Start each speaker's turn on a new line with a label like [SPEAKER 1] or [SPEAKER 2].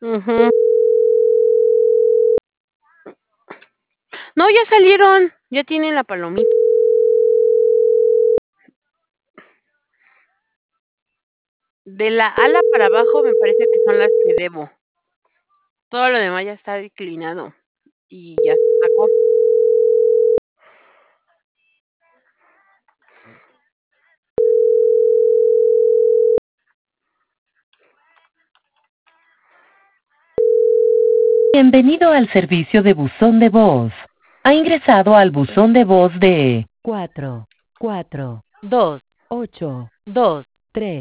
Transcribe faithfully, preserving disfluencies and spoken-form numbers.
[SPEAKER 1] Ujú. No, ya salieron, ya tienen la palomita. De la ala para abajo me parece que son las que debo. Todo lo demás ya está declinado, y ya se sacó.
[SPEAKER 2] Bienvenido al servicio de buzón de voz. Ha ingresado al buzón de voz de cuatro cuatro dos ocho dos tres.